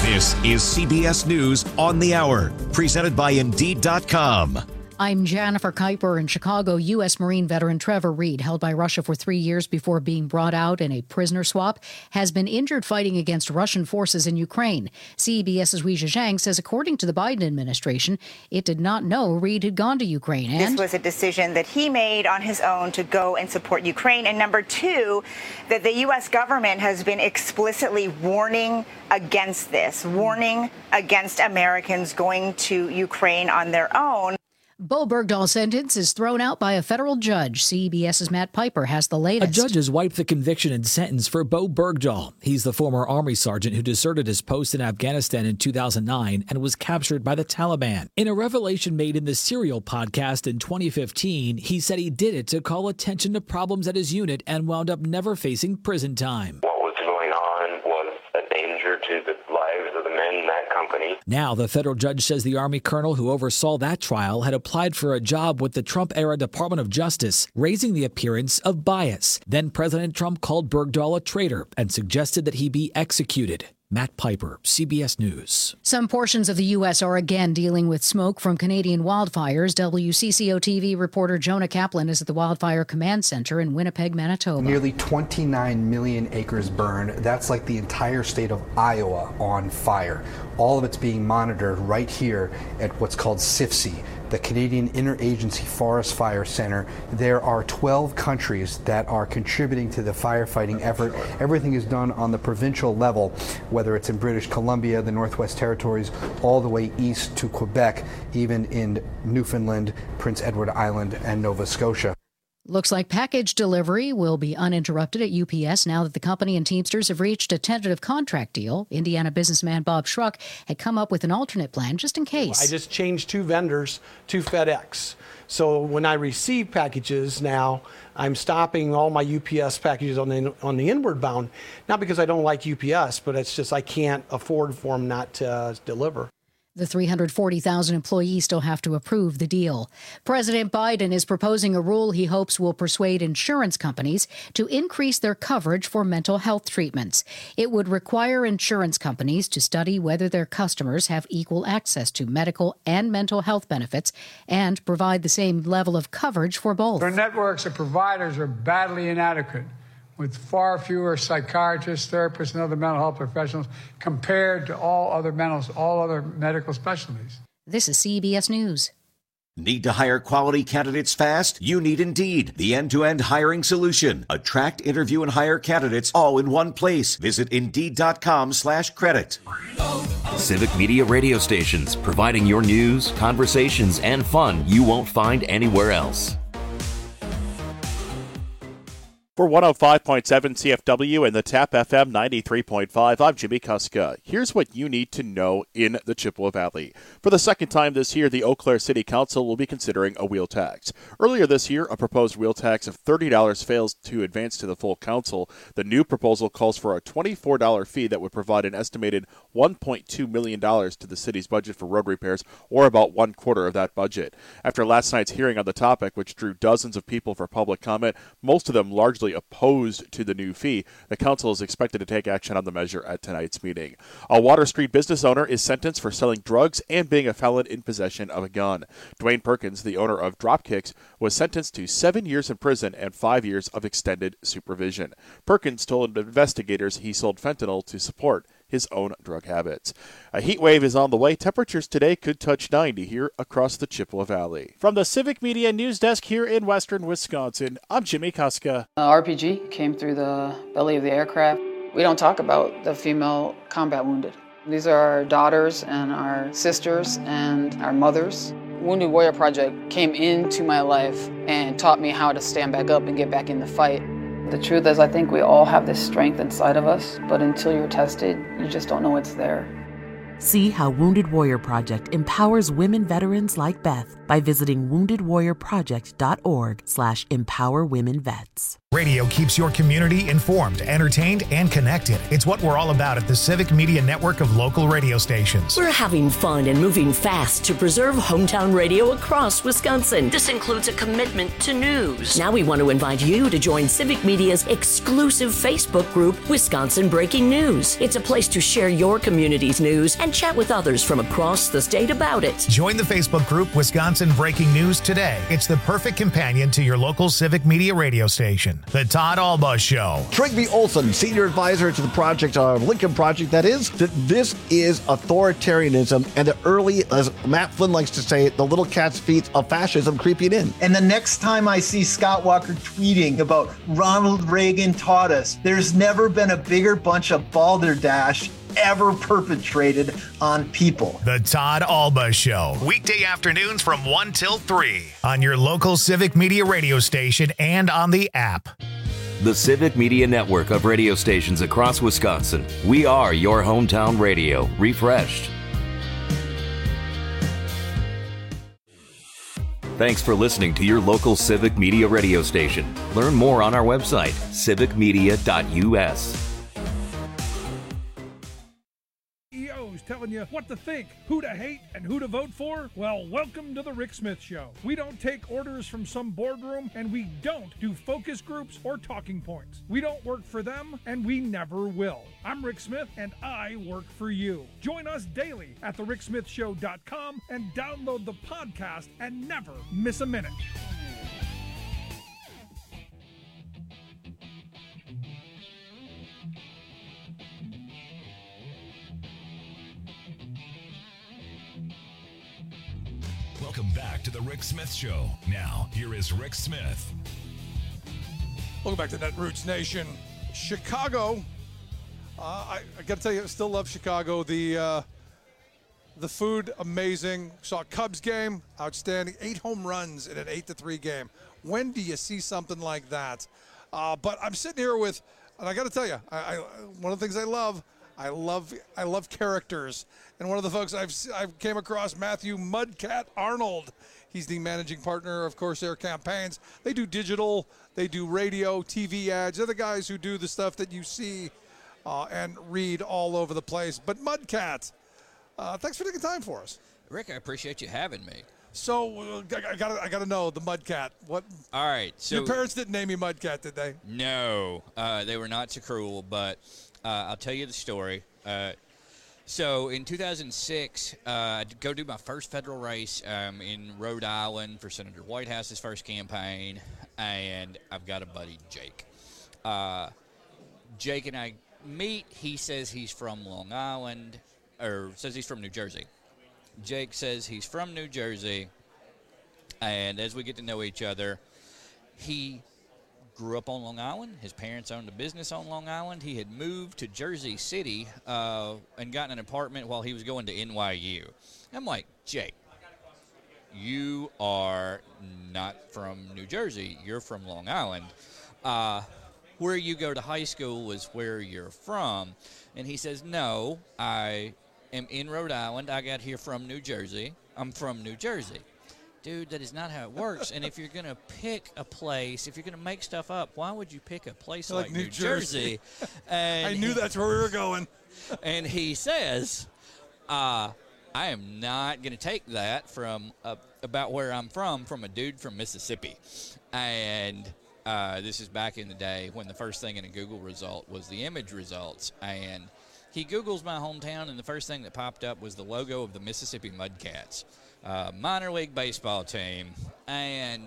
This is CBS News on the Hour, presented by Indeed.com. I'm Jennifer Kuiper. In Chicago. U.S. Marine veteran Trevor Reed, held by Russia for 3 years before being brought out in a prisoner swap, has been injured fighting against Russian forces in Ukraine. CBS's Weijia Zhang says, according to the Biden administration, it did not know Reed had gone to Ukraine. This was a decision that he made on his own to go and support Ukraine. And number two, that the U.S. government has been explicitly warning against this, warning against Americans going to Ukraine on their own. Bo Bergdahl's sentence is thrown out by a federal judge. CBS's Matt Piper has the latest. A judge has wiped the conviction and sentence for Bo Bergdahl. He's the former Army sergeant who deserted his post in Afghanistan in 2009 and was captured by the Taliban. In a revelation made in the Serial podcast in 2015, he said he did it to call attention to problems at his unit and wound up never facing prison time. What was going on was a danger to the lives of the men in that company. Now, the federal judge says the Army colonel who oversaw that trial had applied for a job with the Trump-era Department of Justice, raising the appearance of bias. Then President Trump called Bergdahl a traitor and suggested that he be executed. Matt Piper, CBS News. Some portions of the U.S. are again dealing with smoke from Canadian wildfires. WCCO-TV reporter Jonah Kaplan is at the Wildfire Command Center in Winnipeg, Manitoba. Nearly 29 million acres burned. That's like the entire state of Iowa on fire. All of it's being monitored right here at what's called CIFC, the Canadian Interagency Forest Fire Center. There are 12 countries that are contributing to the firefighting effort. Everything is done on the provincial level, whether it's in British Columbia, the Northwest Territories, all the way east to Quebec, even in Newfoundland, Prince Edward Island, and Nova Scotia. Looks like package delivery will be uninterrupted at UPS now that the company and Teamsters have reached a tentative contract deal. Indiana businessman Bob Schruck had come up with an alternate plan just in case. I just changed 2 vendors to FedEx. So when I receive packages now, I'm stopping all my UPS packages on the inward bound, not because I don't like UPS, but it's just I can't afford for them not to deliver. The 340,000 employees still have to approve the deal. President Biden is proposing a rule he hopes will persuade insurance companies to increase their coverage for mental health treatments. It would require insurance companies to study whether their customers have equal access to medical and mental health benefits and provide the same level of coverage for both. Our networks of providers are badly inadequate, with far fewer psychiatrists, therapists, and other mental health professionals compared to all other medical specialties. This is CBS News. Need to hire quality candidates fast? You need Indeed, the end-to-end hiring solution. Attract, interview, and hire candidates all in one place. Visit Indeed.com/credit. Civic Media radio stations, providing your news, conversations, and fun you won't find anywhere else. For 105.7 CFW and the TAP FM 93.5, I'm Jimmy Kuska. Here's what you need to know in the Chippewa Valley. For the second time this year, the Eau Claire City Council will be considering a wheel tax. Earlier this year, a proposed wheel tax of $30 fails to advance to the full council. The new proposal calls for a $24 fee that would provide an estimated $1.2 million to the city's budget for road repairs, or about 1/4 of that budget. After last night's hearing on the topic, which drew dozens of people for public comment, most of them largely opposed to the new fee, the council is expected to take action on the measure at tonight's meeting. A Water Street business owner is sentenced for selling drugs and being a felon in possession of a gun. Dwayne Perkins, the owner of Dropkicks, was sentenced to 7 years in prison and 5 years of extended supervision. Perkins told investigators he sold fentanyl to support his own drug habits. A heat wave is on the way. Temperatures today could touch 90 here across the Chippewa Valley. From the Civic Media News Desk here in western Wisconsin, I'm Jimmy Kuska. RPG came through the belly of the aircraft. We don't talk about the female combat wounded. These are our daughters and our sisters and our mothers. Wounded Warrior Project came into my life and taught me how to stand back up and get back in the fight. The truth is, I think we all have this strength inside of us, but until you're tested, you just don't know it's there. See how Wounded Warrior Project empowers women veterans like Beth by visiting woundedwarriorproject.org/empowerwomenvets. Radio keeps your community informed, entertained, and connected. It's what we're all about at the Civic Media Network of local radio stations. We're having fun and moving fast to preserve hometown radio across Wisconsin. This includes a commitment to news. Now we want to invite you to join Civic Media's exclusive Facebook group, Wisconsin Breaking News. It's a place to share your community's news and chat with others from across the state about it. Join the Facebook group Wisconsin Breaking News today. It's the perfect companion to your local Civic Media radio station. The Todd Alba Show. Trygve Olsen, senior advisor to the project, Lincoln Project, that is, that this is authoritarianism and the early, as Matt Flynn likes to say, the little cat's feet of fascism creeping in. And the next time I see Scott Walker tweeting about Ronald Reagan taught us, there's never been a bigger bunch of balderdash ever perpetrated on people. The Todd Alba Show, weekday afternoons from 1 till 3 on your local Civic Media radio station and on the app. The Civic Media Network of radio stations across Wisconsin. We are your hometown radio, refreshed. Thanks for listening to your local Civic Media radio station. Learn more on our website, civicmedia.us. Telling you what to think, who to hate, and who to vote for? Well, welcome to the Rick Smith Show. We don't take orders from some boardroom, and we don't do focus groups or talking points. We don't work for them, and we never will. I'm Rick Smith, and I work for you. Join us daily at thericksmithshow.com and download the podcast and never miss a minute. Welcome back to the Rick Smith Show. Now, here is Rick Smith. Welcome back to Netroots Nation. Chicago. I got to tell you, I still love Chicago. The food, amazing. Saw a Cubs game, outstanding. 8 home runs in an 8-3 game. When do you see something like that? But I'm sitting here with, and I got to tell you, one of the things I love characters. And one of the folks I've came across, Matthew Mudcat Arnold. He's the managing partner of Corsair Campaigns. They do digital, they do radio, TV ads. They're the guys who do the stuff that you see and read all over the place. But Mudcat, thanks for taking time for us. Rick, I appreciate you having me. So I gotta know the Mudcat. What? All right. So your parents didn't name you Mudcat, did they? No, they were not so cruel. But I'll tell you the story. So in 2006, I'd go do my first federal race in Rhode Island for Senator Whitehouse's first campaign, and I've got a buddy, Jake. Jake and I meet. He says he's from Long Island, or says he's from New Jersey. Jake says he's from New Jersey, and as we get to know each other, he grew up on Long Island. His parents owned a business on Long Island. He had moved to Jersey City and gotten an apartment while he was going to NYU. I'm like, Jake, you are not from New Jersey. You're from Long Island. Where you go to high school is where you're from. And he says, no, I am in Rhode Island. I got here from New Jersey. I'm from New Jersey. Dude, that is not how it works. And if you're going to pick a place, if you're going to make stuff up, why would you pick a place like New Jersey? And I knew that's where we were going. And he says, I am not going to take that from about where I'm from a dude from Mississippi. And this is back in the day when the first thing in a Google result was the image results. And he Googles my hometown, and the first thing that popped up was the logo of the Mississippi Mudcats. Minor league baseball team. And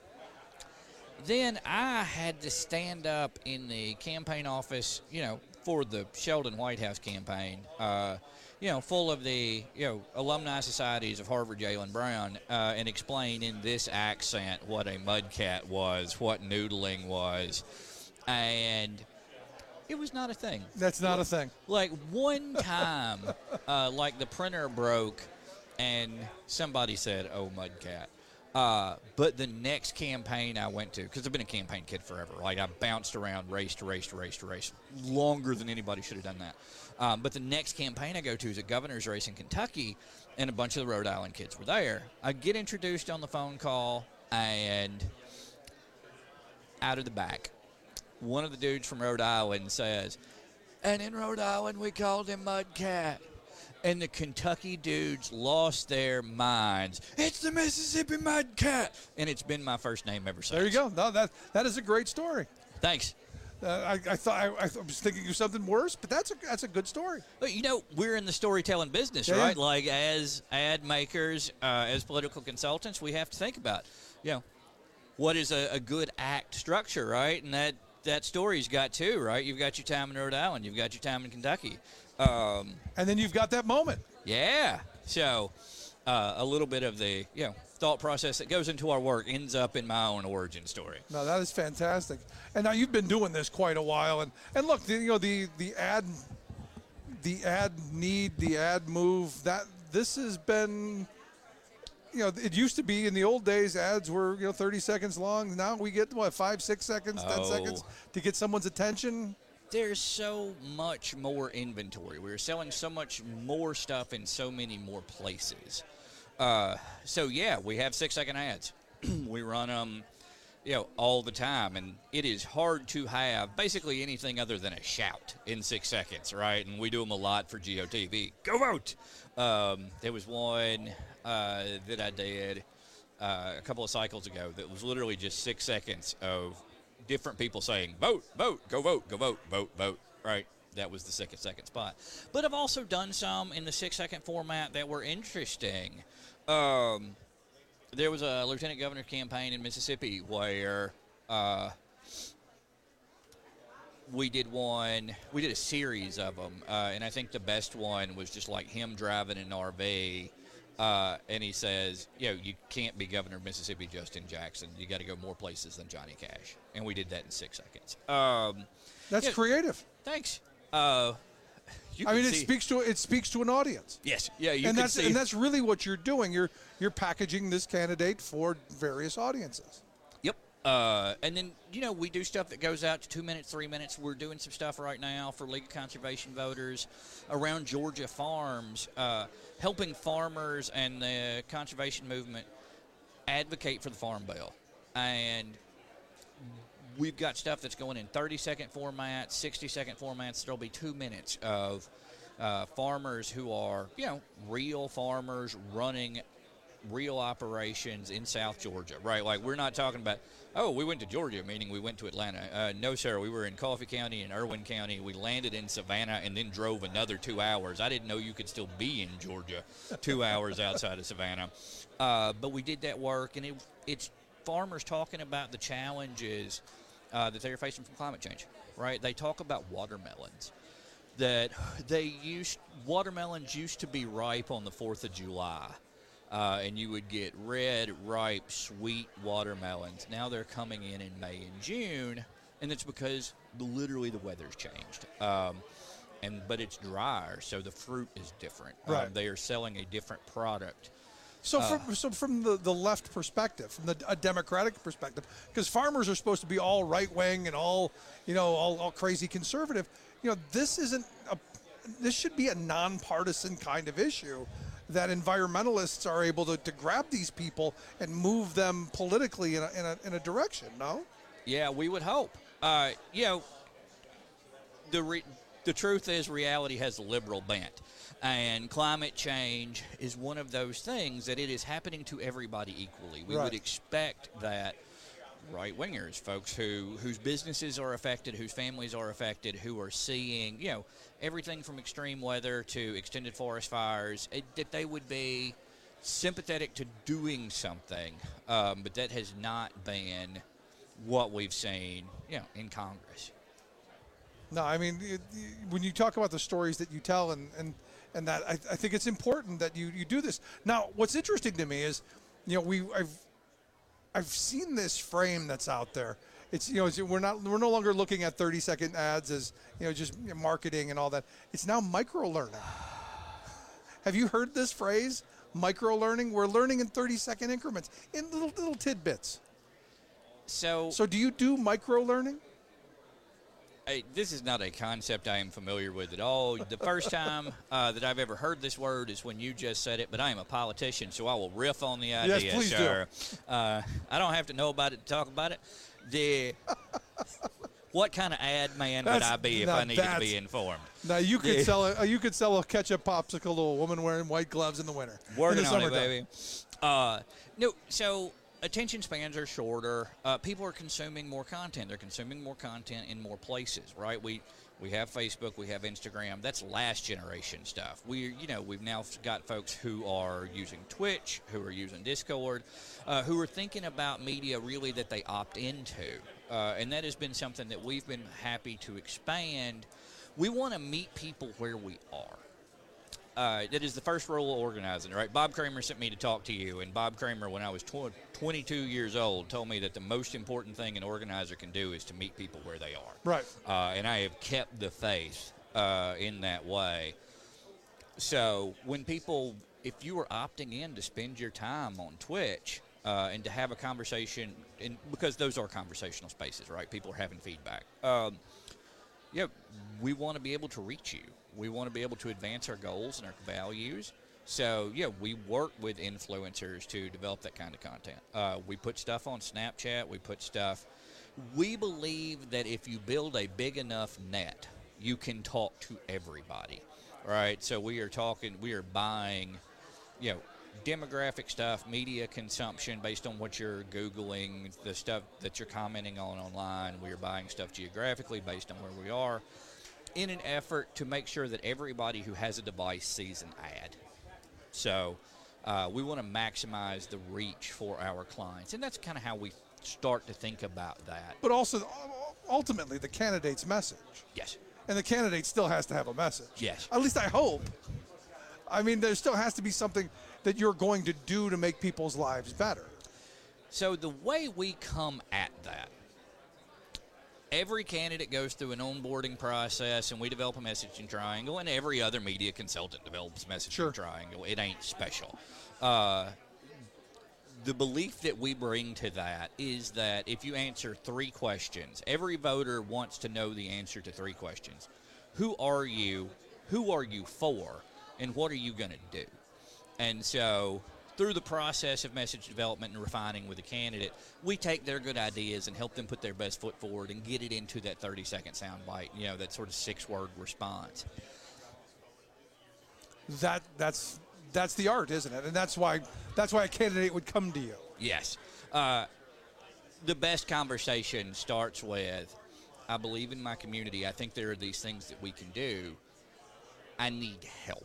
then I had to stand up in the campaign office, for the Sheldon Whitehouse campaign, full of the, alumni societies of Harvard, Yale, and Brown, and explain in this accent what a mudcat was, what noodling was. And it was not a thing. That's not a thing. Like one time, the printer broke, and somebody said, "Oh, mudcat." But the next campaign I went to, because I've been a campaign kid forever, like I bounced around race to race to race to race, longer than anybody should have done that. But the next campaign I go to is a governor's race in Kentucky, and a bunch of the Rhode Island kids were there. I get introduced on the phone call, and out of the back, one of the dudes from Rhode Island says, and in Rhode Island we called him Mudcat. And the Kentucky dudes lost their minds. It's the Mississippi Mudcat, and it's been my first name ever since. There you go. No, that is a great story. Thanks. I thought I was thinking of something worse, but that's a good story. But we're in the storytelling business, right? Like as ad makers, as political consultants, we have to think about, what is a good act structure, right? And that story's got two, right? You've got your time in Rhode Island, you've got your time in Kentucky. And then you've got that moment. Yeah. So a little bit of the thought process that goes into our work ends up in my own origin story. No, that is fantastic. And now you've been doing this quite a while. And look, the ad need, the ad move, that this has been, it used to be in the old days ads were 30 seconds long. Now we get 5, 6 seconds, 10 seconds to get someone's attention. There's so much more inventory. We're selling so much more stuff in so many more places. We have 6-second ads. We run them, all the time, and it is hard to have basically anything other than a shout in 6 seconds, right? And we do them a lot for GOTV. Go vote! There was one that I did a couple of cycles ago that was literally just 6 seconds of different people saying, vote, vote, go vote, vote, vote, right? That was the 6-second spot. But I've also done some in the 6-second format that were interesting. There was a lieutenant governor campaign in Mississippi where we did a series of them, and I think the best one was just like him driving an RV. And he says, you can't be governor of Mississippi, Justin Jackson. You got to go more places than Johnny Cash. And we did that in 6 seconds. That's creative. Thanks. It speaks to an audience. Yes. Yeah. And that's really what you're doing. You're packaging this candidate for various audiences. Yep. And then we do stuff that goes out to 2 minutes, 3 minutes. We're doing some stuff right now for League of Conservation Voters around Georgia farms, helping farmers and the conservation movement advocate for the Farm Bill. And we've got stuff that's going in 30-second formats, 60-second formats. There'll be 2 minutes of farmers who are, real farmers running real operations in South Georgia, right? Like, we're not talking about, we went to Georgia, meaning we went to Atlanta. No, sir, we were in Coffee County and Irwin County. We landed in Savannah and then drove another 2 hours. I didn't know you could still be in Georgia 2 hours outside of Savannah. But we did that work, and it's farmers talking about the challenges that they're facing from climate change, right? They talk about watermelons. Watermelons used to be ripe on the 4th of July. And you would get red, ripe, sweet watermelons. Now they're coming in May and June, and it's because literally the weather's changed. But it's drier, so the fruit is different. Right. They are selling a different product. So from the left perspective, from a Democratic perspective, because farmers are supposed to be all right wing and all crazy conservative. This should be a nonpartisan kind of issue, that environmentalists are able to grab these people and move them politically in a direction. No? Yeah, we would hope. The truth is, reality has a liberal bent. And climate change is one of those things that it is happening to everybody equally. We would expect that right-wingers, folks whose businesses are affected, whose families are affected, who are seeing, everything from extreme weather to extended forest fires, that they would be sympathetic to doing something. But that has not been what we've seen, in Congress. No, I mean, when you talk about the stories that you tell and that, I think it's important that you do this. Now, what's interesting to me is, I've seen this frame that's out there. It's we're no longer looking at 30-second ads as just marketing and all that. It's now micro learning. Have you heard this phrase, micro-learning. We're learning in 30-second increments, in little tidbits. So do you do micro-learning? This is not a concept I am familiar with at all. The first time that I've ever heard this word is when you just said it, but I am a politician, so I will riff on the idea. Yes, please do. I don't have to know about it to talk about it. What kind of ad man would I be if I needed to be informed? Now you could sell a ketchup popsicle to a woman wearing white gloves in the winter. Working on it, baby. No, so attention spans are shorter. People are consuming more content. They're consuming more content in more places, right? We have Facebook, we have Instagram. That's last generation stuff. We've now got folks who are using Twitch, who are using Discord, who are thinking about media really that they opt into. And that has been something that we've been happy to expand. We want to meet people where we are. That is the first rule of organizing, right? Bob Kramer sent me to talk to you, and Bob Kramer, when I was 22 years old, told me that the most important thing an organizer can do is to meet people where they are. Right. And I have kept the faith in that way. So when people, if you are opting in to spend your time on Twitch and to have a conversation, because those are conversational spaces, right? People are having feedback. We want to be able to reach you. We want to be able to advance our goals and our values. So, we work with influencers to develop that kind of content. We put stuff on Snapchat. We believe that if you build a big enough net, you can talk to everybody, right? So we are buying, demographic stuff, media consumption based on what you're Googling, the stuff that you're commenting on online. We are buying stuff geographically based on where we are, in an effort to make sure that everybody who has a device sees an ad. So we want to maximize the reach for our clients, and that's kind of how we start to think about that. But also, ultimately, the candidate's message. Yes. And the candidate still has to have a message. Yes. At least I hope. I mean, there still has to be something that you're going to do to make people's lives better. So the way we come at that, every candidate goes through an onboarding process, and we develop a messaging triangle, and every other media consultant develops a messaging triangle. It ain't special. The belief that we bring to that is that if you answer 3 questions, every voter wants to know the answer to 3 questions. Who are you? Who are you for? And what are you going to do? And so through the process of message development and refining with a candidate, we take their good ideas and help them put their best foot forward and get it into that 30-second soundbite, that sort of 6-word response. That's the art, isn't it? And that's why a candidate would come to you. Yes. The best conversation starts with, I believe in my community. I think there are these things that we can do. I need help.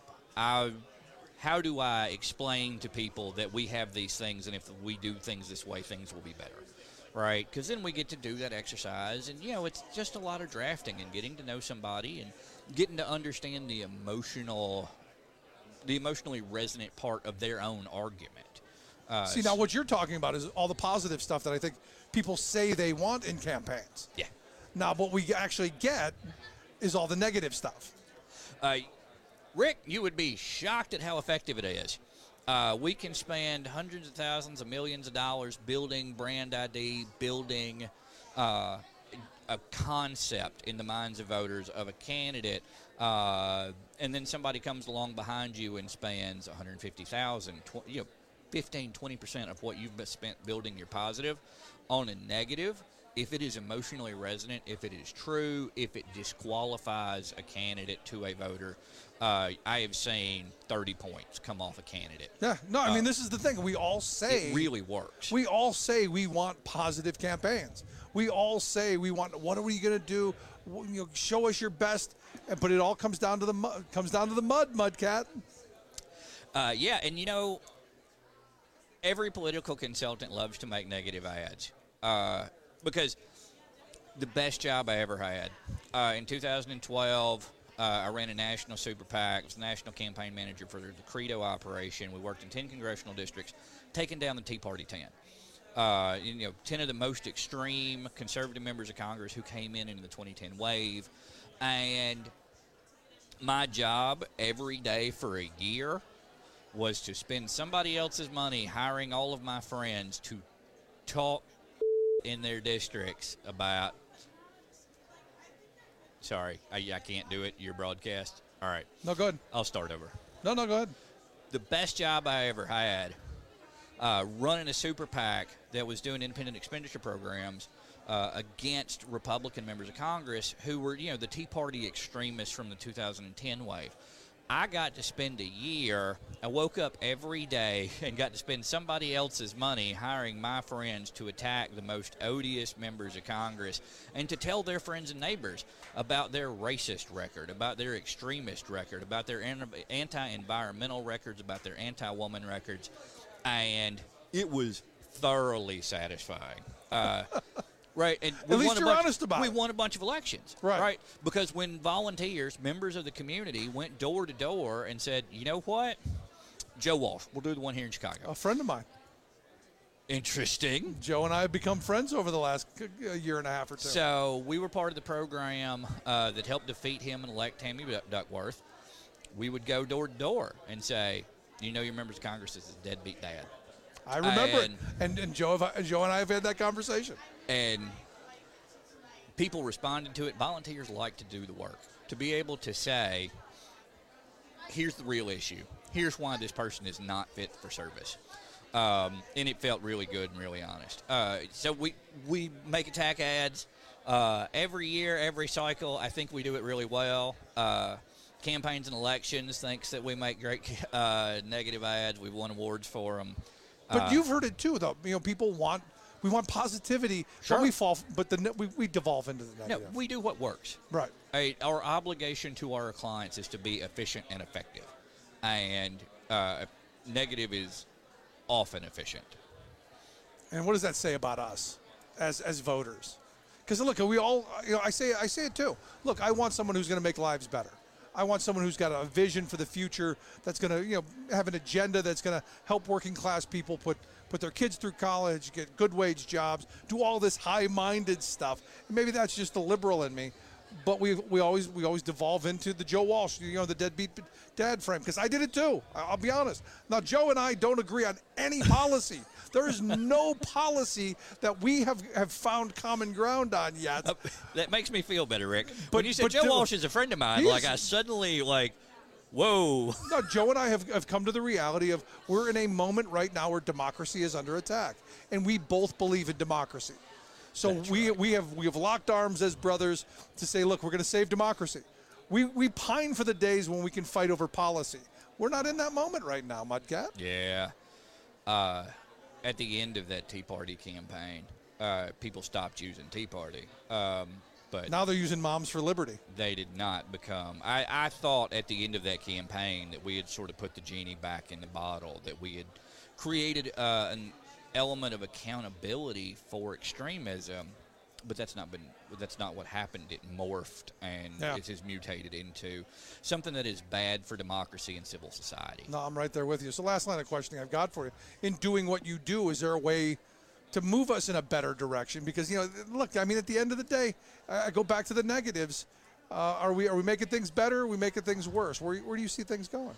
How do I explain to people that we have these things, and if we do things this way, things will be better, right? Because then we get to do that exercise, and, it's just a lot of drafting and getting to know somebody and getting to understand the emotionally resonant part of their own argument. See, now what you're talking about is all the positive stuff that I think people say they want in campaigns. Yeah. Now, what we actually get is all the negative stuff. Rick, you would be shocked at how effective it is. We can spend hundreds of thousands of millions of dollars building brand ID, building a concept in the minds of voters of a candidate, and then somebody comes along behind you and spends $150,000, 15-20% of what you've spent building your positive on a negative. If it is emotionally resonant, if it is true, if it disqualifies a candidate to a voter, I have seen 30 points come off a candidate. Yeah, no, I mean, this is the thing. We all say... It really works. We all say we want positive campaigns. We all say we want, what are we going to do? Show us your best. But it all comes down to the mud, Mudcat. Yeah, and every political consultant loves to make negative ads. Because the best job I ever had, in 2012, I ran a national super PAC. I was the national campaign manager for the Credo operation. We worked in 10 congressional districts, taking down the Tea Party 10. 10 of the most extreme conservative members of Congress who came in the 2010 wave. And my job every day for a year was to spend somebody else's money hiring all of my friends to talk in their districts about. Sorry, I can't do it. Your broadcast. All right. No, go ahead. I'll start over. No, go ahead. The best job I ever had, running a super PAC that was doing independent expenditure programs against Republican members of Congress who were, the Tea Party extremists from the 2010 wave. I got to spend a year. I woke up every day and got to spend somebody else's money hiring my friends to attack the most odious members of Congress and to tell their friends and neighbors about their racist record, about their extremist record, about their anti-environmental records, about their anti-woman records. And it was thoroughly satisfying. Right, and at least you're honest about it. We won a bunch of elections, right? Because when volunteers, members of the community, went door to door and said, "You know what, Joe Walsh, we'll do the one here in Chicago." A friend of mine. Interesting. Joe and I have become friends over the last year and a half or two. So we were part of the program that helped defeat him and elect Tammy Duckworth. We would go door to door and say, "You know, your members of Congress is a deadbeat dad." I remember it. And Joe and I have had that conversation. And people responded to it. Volunteers like to do the work. To be able to say, here's the real issue. Here's why this person is not fit for service. And it felt really good and really honest. So we make attack ads every year, every cycle. I think we do it really well. Campaigns and Elections thinks that we make great negative ads. We've won awards for them. But you've heard it too, though. People want positivity, sure. But we devolve into the negative. No, we do what works. Right. Our obligation to our clients is to be efficient and effective, and negative is often efficient. And what does that say about us as voters? Because look, we all, I say it too. Look, I want someone who's going to make lives better. I want someone who's got a vision for the future that's going to, have an agenda that's going to help working class people put their kids through college, get good wage jobs, do all this high-minded stuff. And maybe that's just the liberal in me, but we always devolve into the Joe Walsh, the deadbeat dad frame, because I did it too. I'll be honest. Now, Joe and I don't agree on any policy. There is no policy that we have found common ground on yet. That makes me feel better, Rick. When you said Joe Walsh is a friend of mine, I suddenly, whoa. No, Joe and I have come to the reality of we're in a moment right now where democracy is under attack, and we both believe in democracy. So we have locked arms as brothers to say, look, we're going to save democracy. We pine for the days when we can fight over policy. We're not in that moment right now, Mudcat. Yeah. At the end of that Tea Party campaign, people stopped using Tea Party. But now they're using Moms for Liberty. They did not become. I thought at the end of that campaign that we had sort of put the genie back in the bottle, that we had created an element of accountability for extremism. But that's not what happened. It morphed and it has mutated into something that is bad for democracy and civil society. No, I'm right there with you. So last line of questioning I've got for you. In doing what you do, is there a way to move us in a better direction? Because, look, at the end of the day, I go back to the negatives. Are we making things better? Are we making things worse? Where do you see things going?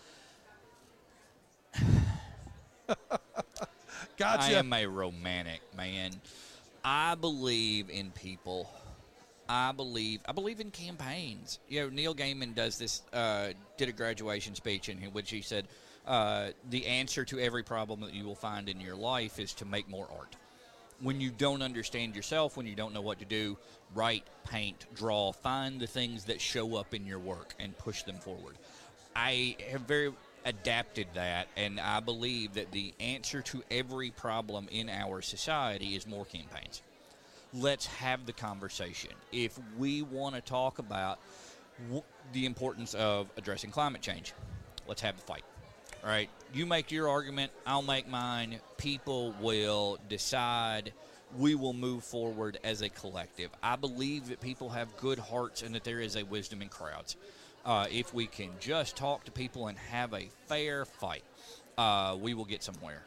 Gotcha. I am a romantic, man. I believe in people. I believe in campaigns. Neil Gaiman did a graduation speech in which he said, the answer to every problem that you will find in your life is to make more art. When you don't understand yourself, when you don't know what to do, write, paint, draw, find the things that show up in your work and push them forward. I have very adapted that, and I believe that the answer to every problem in our society is more campaigns. Let's have the conversation. If we want to talk about the importance of addressing climate change, let's have the fight. All right, you make your argument, I'll make mine. People will decide. We will move forward as a collective. I believe that people have good hearts and that there is a wisdom in crowds. If we can just talk to people and have a fair fight, we will get somewhere.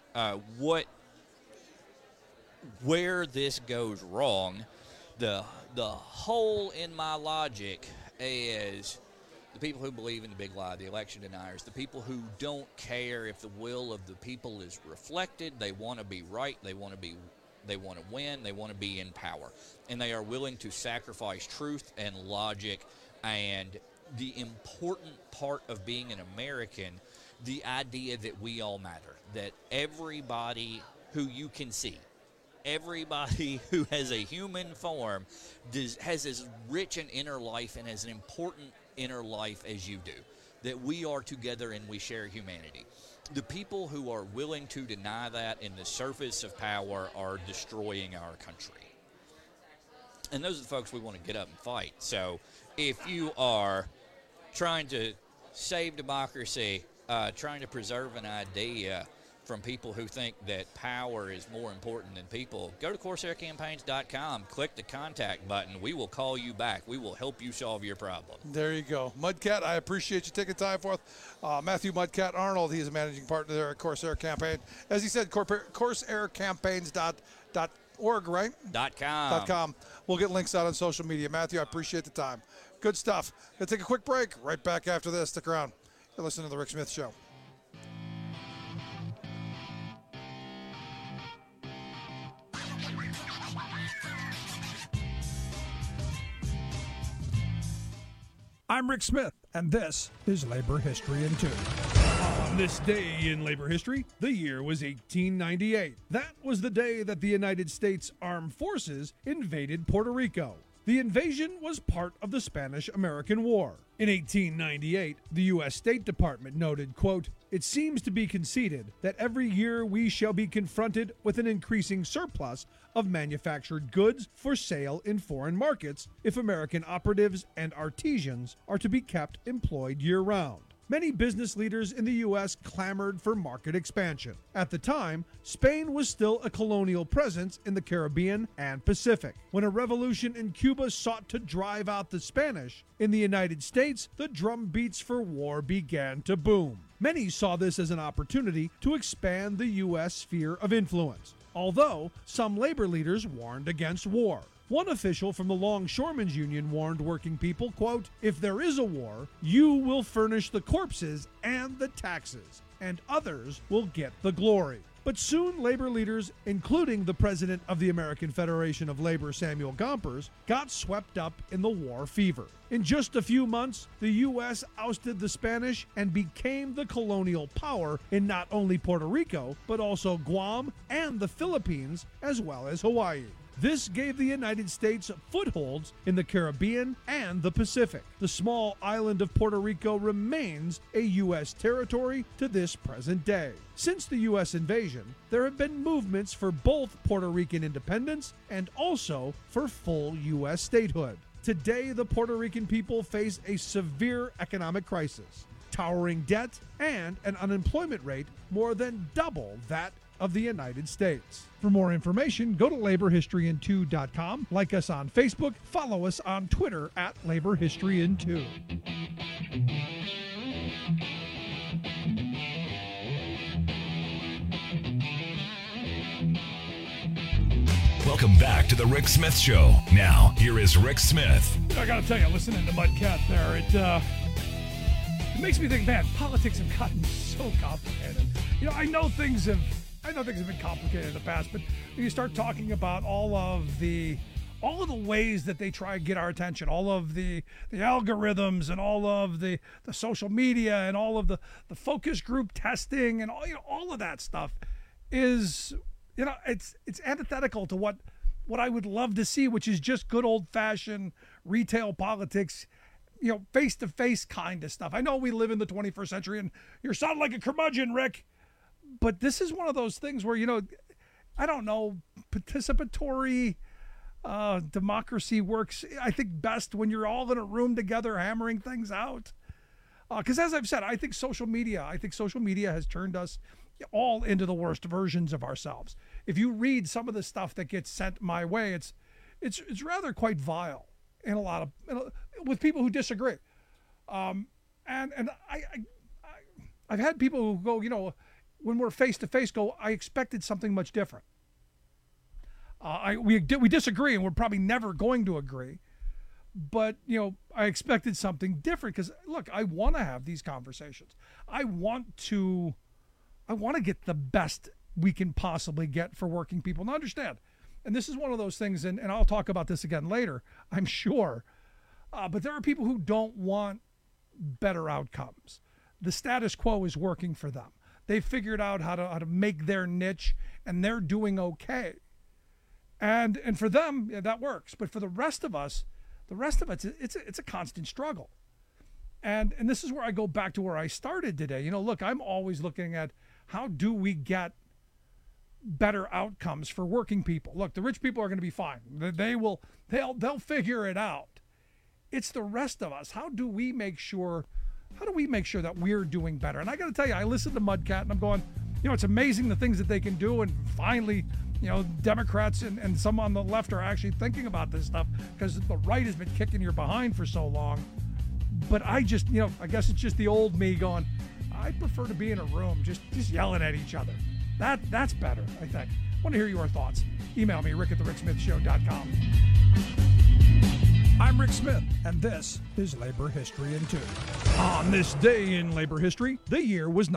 Where this goes wrong, the hole in my logic is the people who believe in the big lie, the election deniers, the people who don't care if the will of the people is reflected. They want to be right. They want to win. They want to be in power. And they are willing to sacrifice truth and logic and the important part of being an American, the idea that we all matter, that everybody who you can see, everybody who has a human form has as rich an inner life and as an important inner life as you do, that we are together and we share humanity. The people who are willing to deny that in the surface of power are destroying our country. And those are the folks we want to get up and fight. So if you are trying to save democracy, trying to preserve an idea from people who think that power is more important than people, go to CorsairCampaigns.com, click the contact button. We will call you back. We will help you solve your problem. There you go. Mudcat, I appreciate you taking time for us. Matthew Mudcat Arnold, he's a managing partner there at Corsair Campaign. As he said, CorsairCampaigns.org, right? .com. We'll get links out on social media. Matthew, I appreciate the time. Good stuff. Going to take a quick break. Right back after this. Stick around. You're listening to The Rick Smith Show. I'm Rick Smith, and this is Labor History in 2. On this day in labor history, the year was 1898. That was the day that the United States Armed Forces invaded Puerto Rico. The invasion was part of the Spanish-American War. In 1898, the U.S. State Department noted, quote, "It seems to be conceded that every year we shall be confronted with an increasing surplus of manufactured goods for sale in foreign markets if American operatives and artisans are to be kept employed year-round." Many business leaders in the U.S. clamored for market expansion. At the time, Spain was still a colonial presence in the Caribbean and Pacific. When a revolution in Cuba sought to drive out the Spanish, in the United States, the drumbeats for war began to boom. Many saw this as an opportunity to expand the U.S. sphere of influence, although some labor leaders warned against war. One official from the Longshoremen's Union warned working people, quote, "If there is a war, you will furnish the corpses and the taxes, and others will get the glory." But soon labor leaders, including the president of the American Federation of Labor, Samuel Gompers, got swept up in the war fever. In just a few months, the U.S. ousted the Spanish and became the colonial power in not only Puerto Rico, but also Guam and the Philippines, as well as Hawaii. This gave the United States footholds in the Caribbean and the Pacific. The small island of Puerto Rico remains a U.S. territory to this present day. Since the U.S. invasion, there have been movements for both Puerto Rican independence and also for full U.S. statehood. Today, the Puerto Rican people face a severe economic crisis, towering debt, and an unemployment rate more than double that of the United States. For more information, go to laborhistoryin2.com, like us on Facebook, follow us on Twitter at laborhistoryin2. Welcome back to the Rick Smith Show. Now, here is Rick Smith. I gotta tell you, listening to Mudcat there, it makes me think, man, politics have gotten so complicated. You know, I know things have been complicated in the past, but you start talking about all of the ways that they try to get our attention, all of the algorithms and all of the social media and all of the focus group testing and all of that stuff is, it's antithetical to what I would love to see, which is just good old-fashioned retail politics, face-to-face kind of stuff. I know we live in the 21st century, and you're sounding like a curmudgeon, Rick. But this is one of those things where, I don't know, participatory democracy works, I think, best when you're all in a room together hammering things out. Because as I've said, I think social media has turned us all into the worst versions of ourselves. If you read some of the stuff that gets sent my way, it's rather quite vile in a lot of, with people who disagree. And I've had people who go, when we're face-to-face, I expected something much different. We disagree, and we're probably never going to agree. But, I expected something different because, look, I want to have these conversations. I want to get the best we can possibly get for working people. Now, understand, and this is one of those things, and I'll talk about this again later, I'm sure, but there are people who don't want better outcomes. The status quo is working for them. They figured out how to make their niche, and they're doing okay. And for them, that works. But for the rest of us, it's a constant struggle. And this is where I go back to where I started today. Look, I'm always looking at how do we get better outcomes for working people. Look, the rich people are going to be fine. They'll figure it out. It's the rest of us. How do we make sure that we're doing better? And I got to tell you, I listen to Mudcat and I'm going, it's amazing the things that they can do. And finally, Democrats and some on the left are actually thinking about this stuff because the right has been kicking your behind for so long. But I just, I guess it's just the old me going, I prefer to be in a room just yelling at each other. That's better, I think. I want to hear your thoughts. Email me, rick@thericksmithshow.com. I'm Rick Smith, and this is Labor History in 2. On this day in labor history, the year was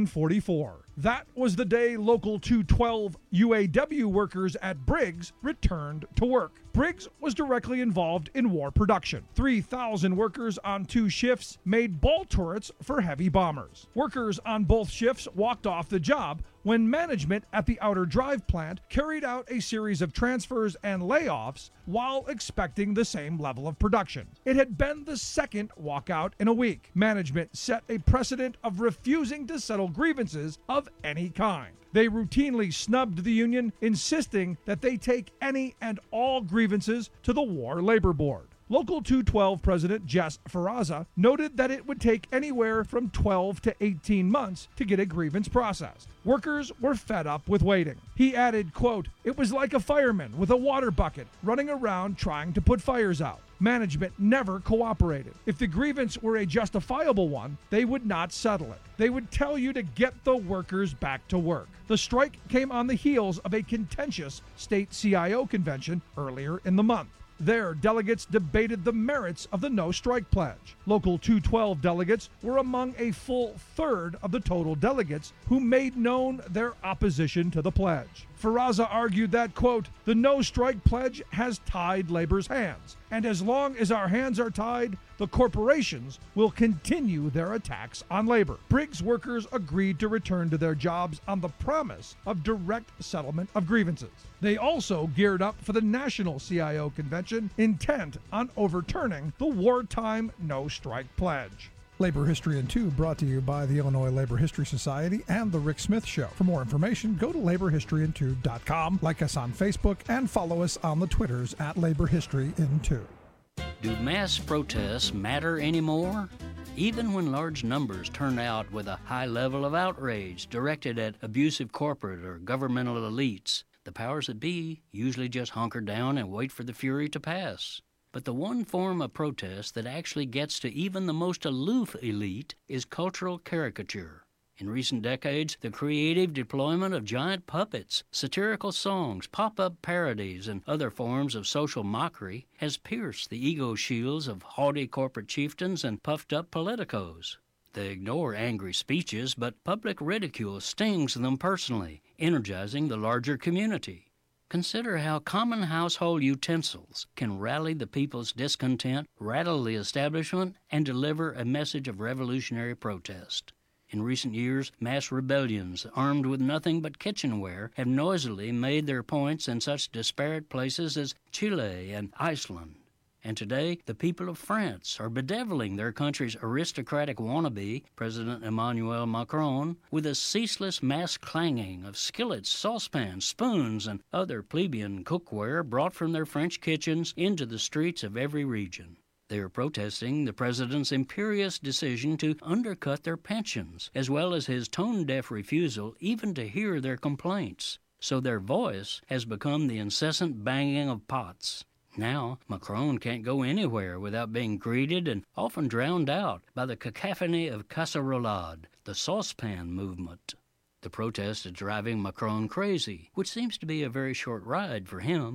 1944. That was the day Local 212 UAW workers at Briggs returned to work. Briggs was directly involved in war production. 3,000 workers on 2 shifts made ball turrets for heavy bombers. Workers on both shifts walked off the job when management at the Outer Drive plant carried out a series of transfers and layoffs while expecting the same level of production. It had been the second walkout in a week. Management set a precedent of refusing to settle grievances of any kind. They routinely snubbed the union, insisting that they take any and all grievances to the War Labor Board. Local 212 President Jess Ferraza noted that it would take anywhere from 12 to 18 months to get a grievance processed. Workers were fed up with waiting. He added, quote, "It was like a fireman with a water bucket running around trying to put fires out. Management never cooperated. If the grievance were a justifiable one, they would not settle it. They would tell you to get the workers back to work." The strike came on the heels of a contentious state CIO convention earlier in the month. There, delegates debated the merits of the no strike pledge. Local 212 delegates were among a full third of the total delegates who made known their opposition to the pledge. Ferraza argued that, quote, "The no strike pledge has tied labor's hands, and as long as our hands are tied, the corporations will continue their attacks on labor." Briggs workers agreed to return to their jobs on the promise of direct settlement of grievances. They also geared up for the National CIO Convention, intent on overturning the wartime no strike pledge. Labor History in 2 brought to you by the Illinois Labor History Society and The Rick Smith Show. For more information, go to laborhistoryin2.com, like us on Facebook, and follow us on the Twitters at Labor History in 2. Do mass protests matter anymore? Even when large numbers turn out with a high level of outrage directed at abusive corporate or governmental elites, the powers that be usually just hunker down and wait for the fury to pass. But the one form of protest that actually gets to even the most aloof elite is cultural caricature. In recent decades, the creative deployment of giant puppets, satirical songs, pop-up parodies, and other forms of social mockery has pierced the ego shields of haughty corporate chieftains and puffed-up politicos. They ignore angry speeches, but public ridicule stings them personally, energizing the larger community. Consider how common household utensils can rally the people's discontent, rattle the establishment, and deliver a message of revolutionary protest. In recent years, mass rebellions armed with nothing but kitchenware have noisily made their points in such disparate places as Chile and Iceland. And today, the people of France are bedeviling their country's aristocratic wannabe, President Emmanuel Macron, with a ceaseless mass clanging of skillets, saucepans, spoons, and other plebeian cookware brought from their French kitchens into the streets of every region. They are protesting the president's imperious decision to undercut their pensions, as well as his tone-deaf refusal even to hear their complaints. So their voice has become the incessant banging of pots. Now, Macron can't go anywhere without being greeted and often drowned out by the cacophony of casserolade, the saucepan movement. The protest is driving Macron crazy, which seems to be a very short ride for him.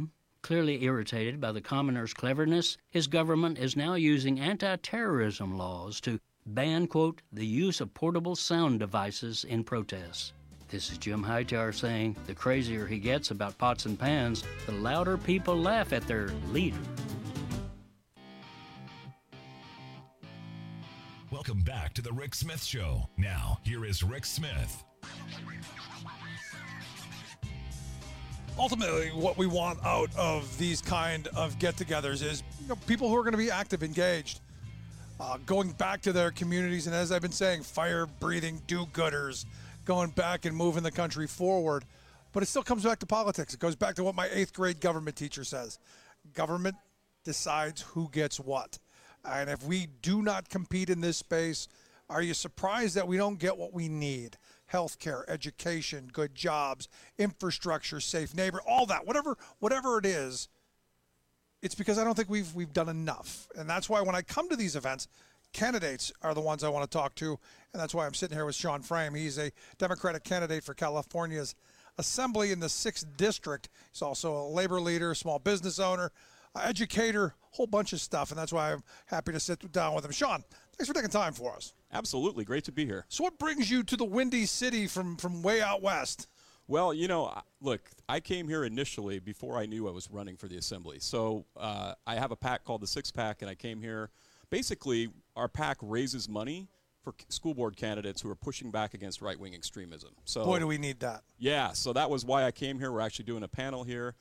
Clearly irritated by the commoner's cleverness, his government is now using anti-terrorism laws to ban, quote, the use of portable sound devices in protests. This is Jim Hightower saying the crazier he gets about pots and pans, the louder people laugh at their leader. Welcome back to the Rick Smith Show. Now, here is Rick Smith. Ultimately, what we want out of these kind of get-togethers is people who are going to be active, engaged, going back to their communities, and as I've been saying, fire-breathing do-gooders, going back and moving the country forward. But it still comes back to politics. It goes back to what my 8th grade government teacher says. Government decides who gets what. And if we do not compete in this space, are you surprised that we don't get what we need? Healthcare, education, good jobs, infrastructure, safe neighbor, all that, whatever it is, it's because I don't think we've done enough. And that's why when I come to these events, candidates are the ones I want to talk to, and that's why I'm sitting here with Sean Frame. He's a Democratic candidate for California's Assembly in the 6th District. He's also a labor leader, small business owner, educator, whole bunch of stuff, and that's why I'm happy to sit down with him. Sean, thanks for taking time for us. Absolutely. Great to be here. So what brings you to the Windy City from way out west? Well, look, I came here initially before I knew I was running for the Assembly. So I have a PAC called the Six Pack, and I came here. Basically, our PAC raises money for school board candidates who are pushing back against right-wing extremism. So, boy, do we need that. Yeah, so that was why I came here. We're actually doing a panel here.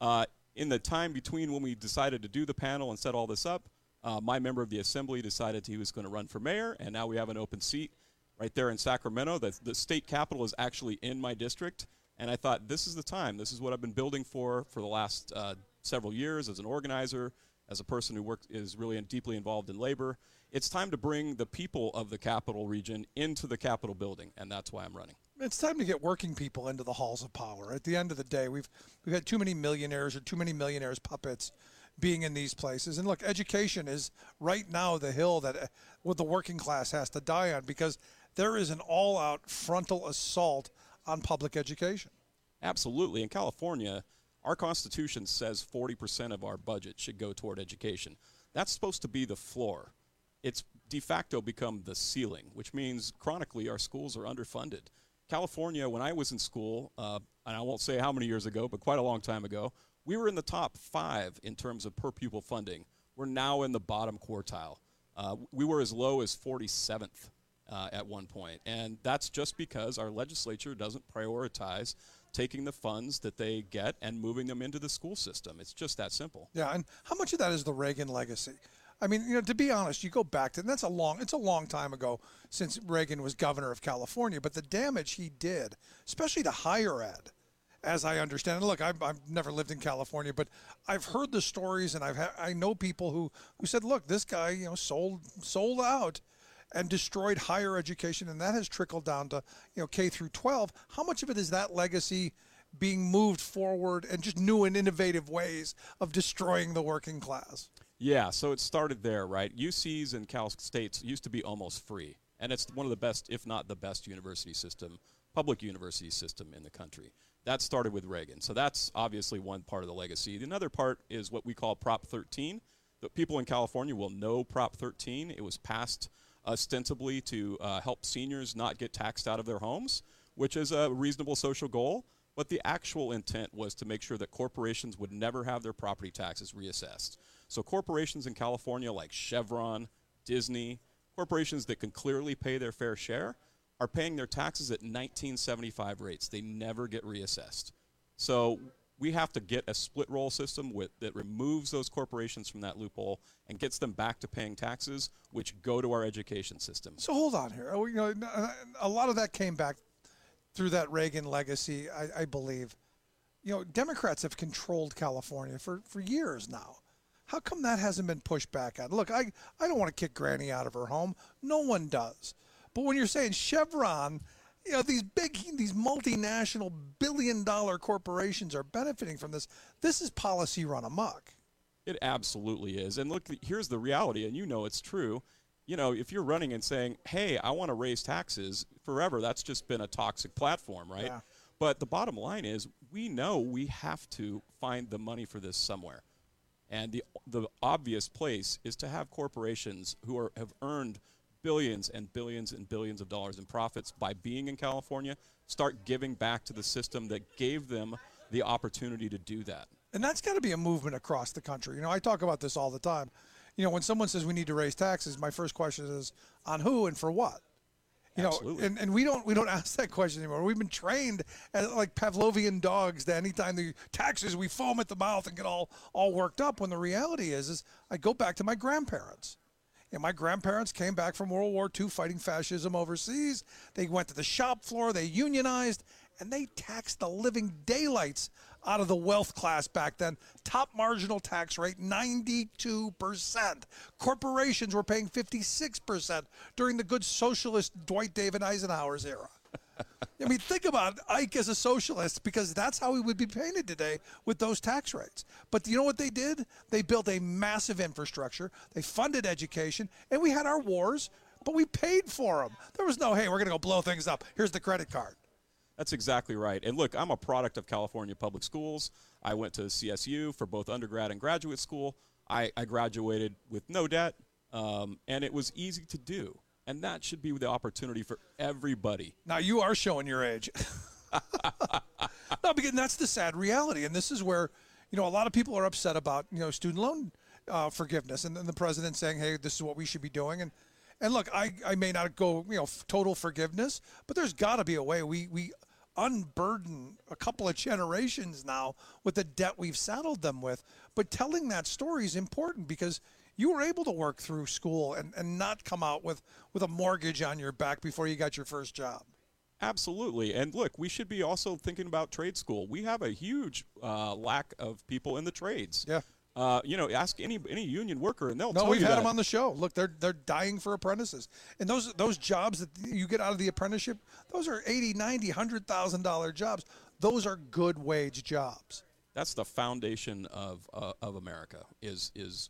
In the time between when we decided to do the panel and set all this up, my member of the Assembly decided he was going to run for mayor, and now we have an open seat right there in Sacramento. The state capitol is actually in my district, and I thought this is the time. This is what I've been building for the last several years as an organizer, as a person who is really deeply involved in labor. It's time to bring the people of the capital region into the Capitol building, and that's why I'm running. It's time to get working people into the halls of power. At the end of the day, we've had too many millionaires or too many millionaires' puppets being in these places. And look, education is right now the hill that what the working class has to die on, because there is an all-out frontal assault on public education. Absolutely. In California, our Constitution says 40% of our budget should go toward education. That's supposed to be the floor. It's de facto become the ceiling, which means chronically our schools are underfunded. California, when I was in school, and I won't say how many years ago, but quite a long time ago, we were in the top 5 in terms of per pupil funding. We're now in the bottom quartile. We were as low as 47th at one point, and that's just because our legislature doesn't prioritize taking the funds that they get and moving them into the school system. It's just that simple. Yeah, and how much of that is the Reagan legacy? I mean, to be honest, you go back to, and it's a long time ago since Reagan was governor of California, but the damage he did, especially to higher ed, as I understand it. Look, I've never lived in California, but I've heard the stories, and I know people who said, look, this guy, sold out and destroyed higher education, and that has trickled down to, K through 12. How much of it is that legacy being moved forward and just new and innovative ways of destroying the working class? Yeah, so it started there, right? UCs and Cal States used to be almost free, and it's one of the best, if not the best, public university system in the country. That started with Reagan, so that's obviously one part of the legacy. Another part is what we call Prop 13. The people in California will know Prop 13. It was passed ostensibly to help seniors not get taxed out of their homes, which is a reasonable social goal, but the actual intent was to make sure that corporations would never have their property taxes reassessed. So corporations in California like Chevron, Disney, corporations that can clearly pay their fair share, are paying their taxes at 1975 rates. They never get reassessed. So we have to get a split roll system that removes those corporations from that loophole and gets them back to paying taxes, which go to our education system. So hold on here. A lot of that came back through that Reagan legacy, I believe. Democrats have controlled California for years now. How come that hasn't been pushed back at? Look, I don't want to kick Granny out of her home. No one does. But when you're saying Chevron, these multinational billion-dollar corporations are benefiting from this. This is policy run amok. It absolutely is. And look, here's the reality, and it's true. If you're running and saying, hey, I want to raise taxes forever, that's just been a toxic platform, right? Yeah. But the bottom line is we know we have to find the money for this somewhere. And the obvious place is to have corporations who have earned billions and billions and billions of dollars in profits by being in California start giving back to the system that gave them the opportunity to do that. And that's got to be a movement across the country. I talk about this all the time. When someone says we need to raise taxes, my first question is on who and for what? Absolutely. And we don't ask that question anymore. We've been trained as like Pavlovian dogs that anytime the taxes, we foam at the mouth and get all worked up, when the reality is I go back to my grandparents. My grandparents came back from World War II fighting fascism overseas. They went to the shop floor, they unionized, and they taxed the living daylights out of the wealth class back then. Top marginal tax rate, 92%. Corporations were paying 56% during the good socialist Dwight David Eisenhower's era. Think about Ike as a socialist, because that's how he would be painted today with those tax rates. But you know what they did? They built a massive infrastructure. They funded education, and we had our wars, but we paid for them. There was no, hey, we're going to go blow things up. Here's the credit card. That's exactly right. And look, I'm a product of California Public Schools. I went to CSU for both undergrad and graduate school. I graduated with no debt, and it was easy to do. And that should be the opportunity for everybody. Now, you are showing your age. No, because that's the sad reality. And this is where, a lot of people are upset about, student loan forgiveness and the president saying, hey, this is what we should be doing. And look, I may not go, total forgiveness, but there's got to be a way we unburden a couple of generations now with the debt we've saddled them with. But telling that story is important, because you were able to work through school and not come out with a mortgage on your back before you got your first job. Absolutely. And look, we should be also thinking about trade school. We have a huge lack of people in the trades. Yeah. Ask any union worker and they'll tell you we've had that. them on the show. Look, they're dying for apprentices. And those jobs that you get out of the apprenticeship, those are $80,000, $90,000, $100,000 jobs. Those are good wage jobs. That's the foundation of America is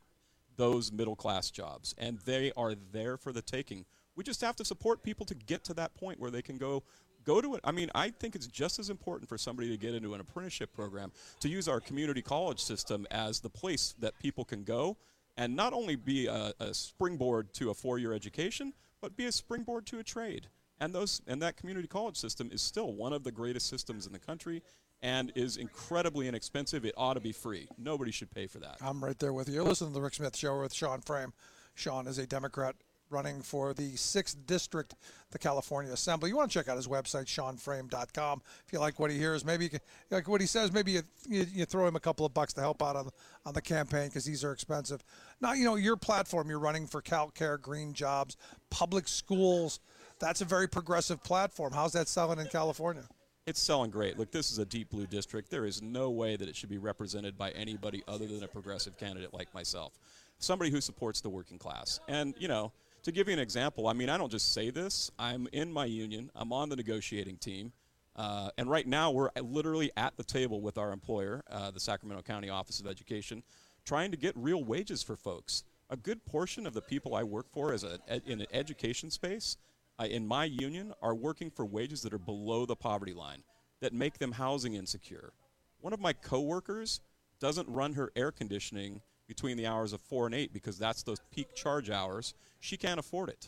those middle-class jobs, and they are there for the taking. We just have to support people to get to that point where they can go to it. I think it's just as important for somebody to get into an apprenticeship program to use our community college system as the place that people can go and not only be a springboard to a 4-year education, but be a springboard to a trade. And that community college system is still one of the greatest systems in the country and is incredibly inexpensive. It ought to be free. Nobody should pay for that. I'm right there with you. You're listening to the Rick Smith Show with Sean Frame. Sean is a Democrat running for the 6th District, the California Assembly. You want to check out his website, seanframe.com. If you like what he hears, maybe you can, like what he says, maybe you throw him a couple of bucks to help out on the campaign, because these are expensive. Now, your platform, you're running for CalCare, green jobs, public schools. That's a very progressive platform. How's that selling in California? It's selling great. Look, this is a deep blue district. There is no way that it should be represented by anybody other than a progressive candidate like myself, somebody who supports the working class. And, to give you an example, I don't just say this. I'm in my union. I'm on the negotiating team. And right now we're literally at the table with our employer, the Sacramento County Office of Education, trying to get real wages for folks. A good portion of the people I work for in an education space in my union are working for wages that are below the poverty line, that make them housing insecure. One of my coworkers doesn't run her air conditioning between the hours of 4 and 8 because that's those peak charge hours. She can't afford it.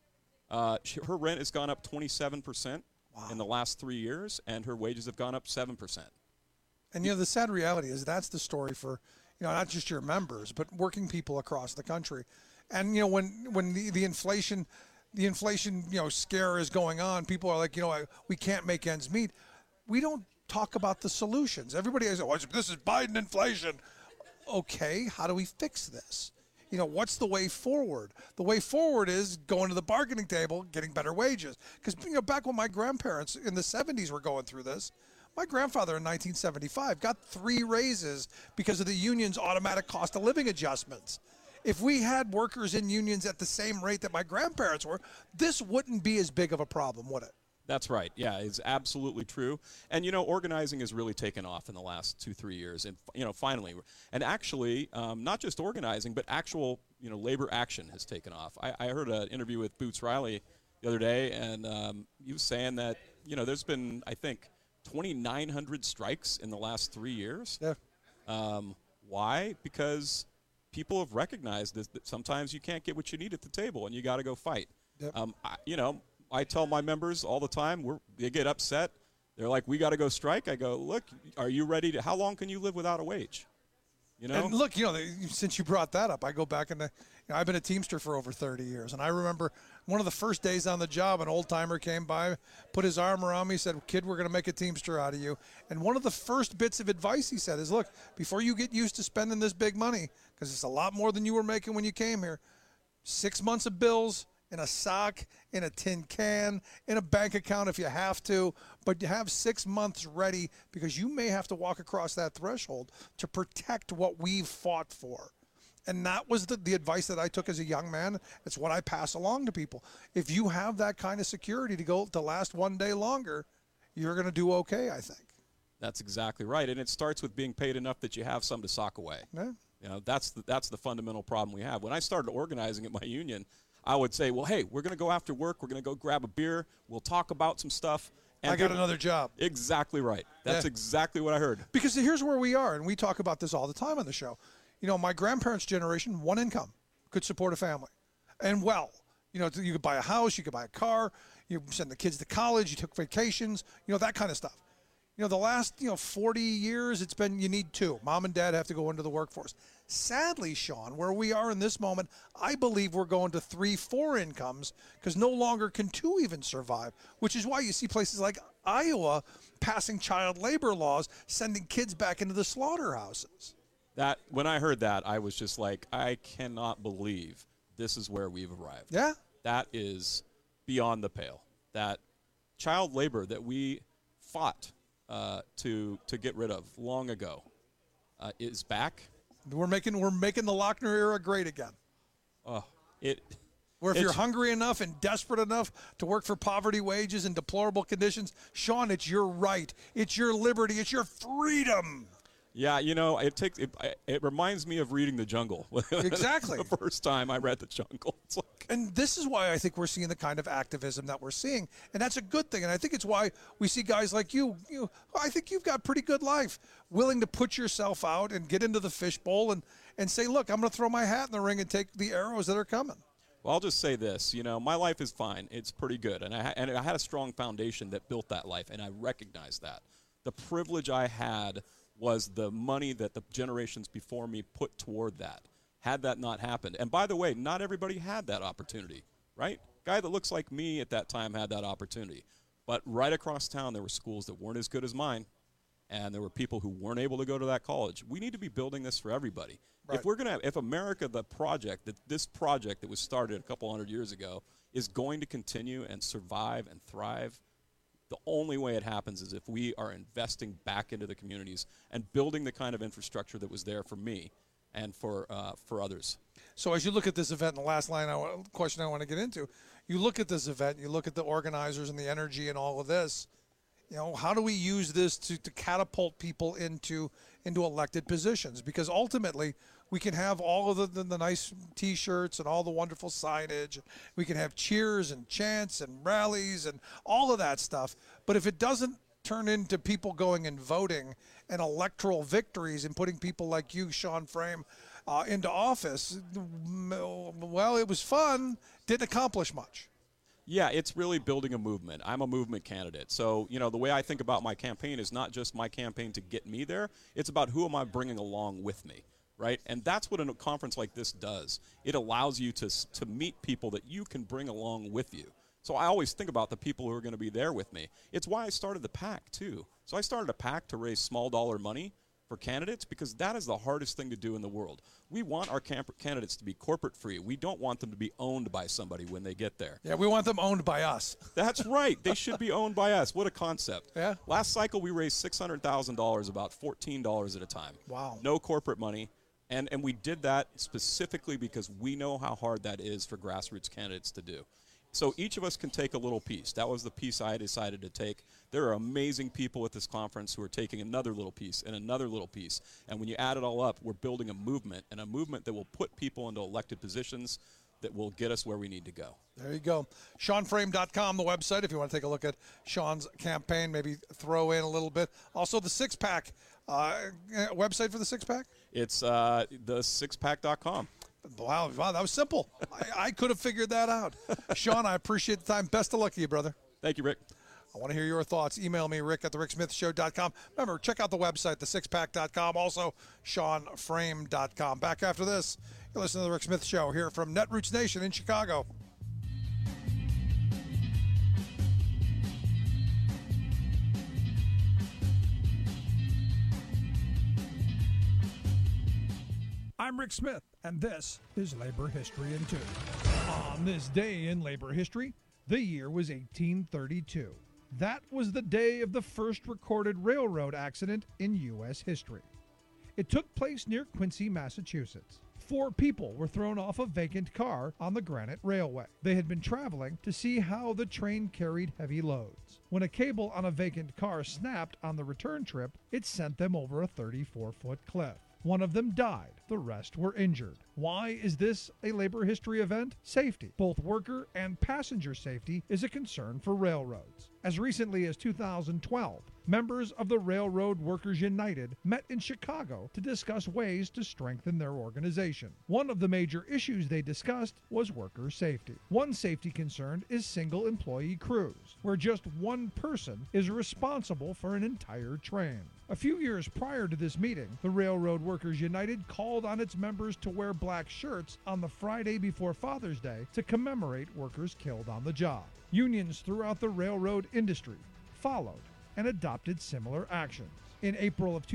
Her rent has gone up 27% in the last 3 years, and her wages have gone up 7%. And, the sad reality is that's the story for, not just your members, but working people across the country. And, when the inflation scare is going on, people are like, we can't make ends meet. We don't talk about the solutions. Everybody says, oh, this is Biden inflation. Okay, how do we fix this? What's the way forward? The way forward is going to the bargaining table, getting better wages. Because, back when my grandparents in the 70s were going through this, my grandfather in 1975 got 3 raises because of the union's automatic cost of living adjustments. If we had workers in unions at the same rate that my grandparents were, this wouldn't be as big of a problem, would it? That's right. Yeah, it's absolutely true. And, organizing has really taken off in the last 2-3 years. And, finally, and actually, not just organizing, but actual, labor action has taken off. I heard an interview with Boots Riley the other day, and he was saying that, there's been, I think, 2,900 strikes in the last 3 years. Yeah. Why? Because people have recognized that sometimes you can't get what you need at the table, and you got to go fight. Yep. I tell my members all the time, they get upset. They're like, we got to go strike. I go, look, are you ready to? How long can you live without a wage? And look, since you brought that up, I go back and I've been a Teamster for over 30 years, and I remember one of the first days on the job, an old timer came by, put his arm around me, said, "Kid, we're going to make a Teamster out of you." And one of the first bits of advice he said is, "Look, before you get used to spending this big money, because it's a lot more than you were making when you came here, 6 months of bills." In a sock, in a tin can, in a bank account if you have to, but you have 6 months ready because you may have to walk across that threshold to protect what we've fought for. And that was the advice that I took as a young man. It's what I pass along to people. If you have that kind of security to last one day longer, you're going to do okay, I think. That's exactly right. And it starts with being paid enough that you have some to sock away. Yeah. That's the fundamental problem we have. When I started organizing at my union, I would say, well, hey, we're going to go after work. We're going to go grab a beer. We'll talk about some stuff. And I got another job. Exactly right. That's exactly what I heard. Because here's where we are, and we talk about this all the time on the show. My grandparents' generation, one income could support a family. And you could buy a house, you could buy a car, you send the kids to college, you took vacations, that kind of stuff. The last, 40 years, it's been you need two. Mom and dad have to go into the workforce. Sadly, Sean, where we are in this moment, I believe we're going to 3-4 incomes because no longer can two even survive, which is why you see places like Iowa passing child labor laws, sending kids back into the slaughterhouses. When I heard that, I was just like, I cannot believe this is where we've arrived. Yeah. That is beyond the pale. That child labor that we fought to get rid of long ago is back. We're making the Lochner era great again. Where if you're hungry enough and desperate enough to work for poverty wages and deplorable conditions, Sean, it's your right, it's your liberty, it's your freedom. Yeah, it reminds me of reading The Jungle. Exactly. The first time I read The Jungle. It's like, and this is why I think we're seeing the kind of activism that we're seeing. And that's a good thing. And I think it's why we see guys like you. I think you've got a pretty good life, willing to put yourself out and get into the fishbowl and say, look, I'm going to throw my hat in the ring and take the arrows that are coming. Well, I'll just say this. My life is fine. It's pretty good. And I had a strong foundation that built that life, and I recognize that. The privilege I had was the money that the generations before me put toward that. Had that not happened. And by the way, not everybody had that opportunity, right? Guy that looks like me at that time had that opportunity. But right across town, there were schools that weren't as good as mine, and there were people who weren't able to go to that college. We need to be building this for everybody. Right. If America, this project that was started a couple hundred years ago, is going to continue and survive and thrive, the only way it happens is if we are investing back into the communities and building the kind of infrastructure that was there for me and for others. So as you look at this event, the last question I want to get into, you look at this event, you look at the organizers and the energy and all of this, how do we use this to catapult people into elected positions? Because ultimately, we can have all of the nice T-shirts and all the wonderful signage. We can have cheers and chants and rallies and all of that stuff. But if it doesn't turn into people going and voting and electoral victories and putting people like you, Sean Frame, into office, well, it was fun, didn't accomplish much. Yeah, it's really building a movement. I'm a movement candidate. So, the way I think about my campaign is not just my campaign to get me there. It's about who am I bringing along with me, right? And that's what a conference like this does. It allows you to meet people that you can bring along with you. So I always think about the people who are going to be there with me. It's why I started the PAC, too. So I started a PAC to raise small dollar money for candidates because that is the hardest thing to do in the world. We want our candidates to be corporate free. We don't want them to be owned by somebody when they get there. Yeah, we want them owned by us. That's right. They should be owned by us. What a concept. Yeah. Last cycle, we raised $600,000, about $14 at a time. Wow. No corporate money. And we did that specifically because we know how hard that is for grassroots candidates to do. So each of us can take a little piece. That was the piece I decided to take. There are amazing people at this conference who are taking another little piece and another little piece. And when you add it all up, we're building a movement, and a movement that will put people into elected positions that will get us where we need to go. There you go. SeanFrame.com, the website, if you want to take a look at Sean's campaign, maybe throw in a little bit. Also, the six-pack website for the six-pack? It's the6pack.com. Wow, that was simple. I could have figured that out. Sean, I appreciate the time. Best of luck to you, brother. Thank you, Rick. I want to hear your thoughts. Email me, rick@thericksmithshow.com. Remember, check out the website, the6pack.com, also SeanFrame.com. Back after this, you're listening to The Rick Smith Show here from Netroots Nation in Chicago. I'm Rick Smith, and this is Labor History in 2. On this day in labor history, the year was 1832. That was the day of the first recorded railroad accident in U.S. history. It took place near Quincy, Massachusetts. 4 people were thrown off a vacant car on the Granite Railway. They had been traveling to see how the train carried heavy loads. When a cable on a vacant car snapped on the return trip, it sent them over a 34-foot cliff. One of them died. The rest were injured. Why is this a labor history event? Safety. Both worker and passenger safety is a concern for railroads. As recently as 2012, members of the Railroad Workers United met in Chicago to discuss ways to strengthen their organization. One of the major issues they discussed was worker safety. One safety concern is single employee crews, where just one person is responsible for an entire train. A few years prior to this meeting, the Railroad Workers United called on its members to wear black shirts on the Friday before Father's Day to commemorate workers killed on the job. Unions throughout the railroad industry followed and adopted similar actions. In April of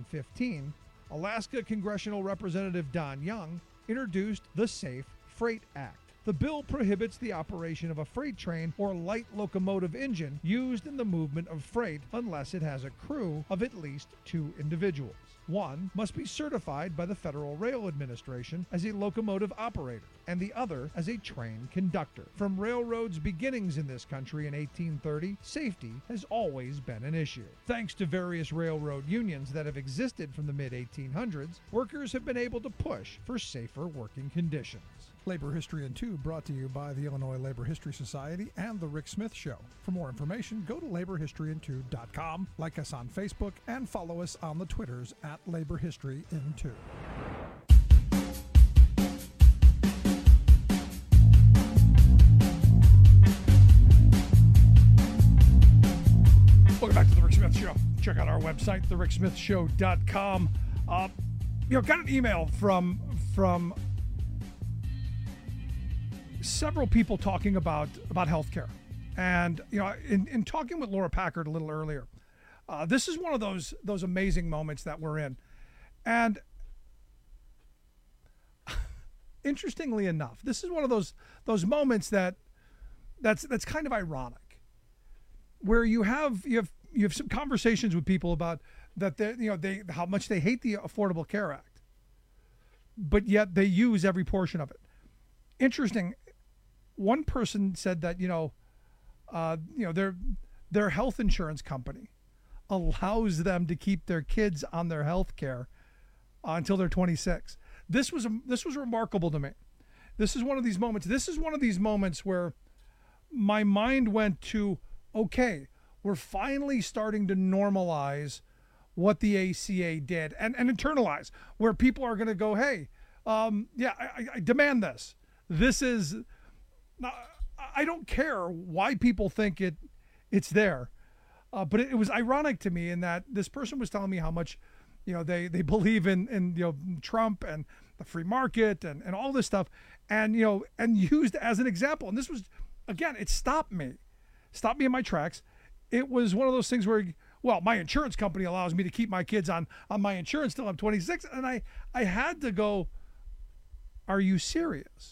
2015, Alaska Congressional Representative Don Young introduced the Safe Freight Act. The bill prohibits the operation of a freight train or light locomotive engine used in the movement of freight unless it has a crew of at least 2 individuals. One must be certified by the Federal Rail Administration as a locomotive operator, and the other as a train conductor. From railroads' beginnings in this country in 1830, safety has always been an issue. Thanks to various railroad unions that have existed from the mid-1800s, workers have been able to push for safer working conditions. Labor History in 2 brought to you by the Illinois Labor History Society and The Rick Smith Show. For more information, go to laborhistoryin2.com, like us on Facebook, and follow us on the Twitters at Labor History in 2. Welcome back to The Rick Smith Show. Check out our website, thericksmithshow.com. Got an email from several people talking about healthcare, and in talking with Laura Packard a little earlier, this is one of those amazing moments that we're in, and interestingly enough, this is one of those moments that's kind of ironic, where you have some conversations with people about that they how much they hate the Affordable Care Act, but yet they use every portion of it. Interesting. One person said that their health insurance company allows them to keep their kids on their health care until they're 26. This was remarkable to me. This is one of these moments. This is one of these moments where my mind went to, okay, we're finally starting to normalize what the ACA did and internalize, where people are going to go, hey, I demand this. This is. Now, I don't care why people think it's there, but it was ironic to me in that this person was telling me how much, they believe in Trump and the free market and all this stuff, and used as an example. And this was, again, it stopped me in my tracks. It was one of those things where, well, my insurance company allows me to keep my kids on my insurance till I'm 26, and I had to go, are you serious?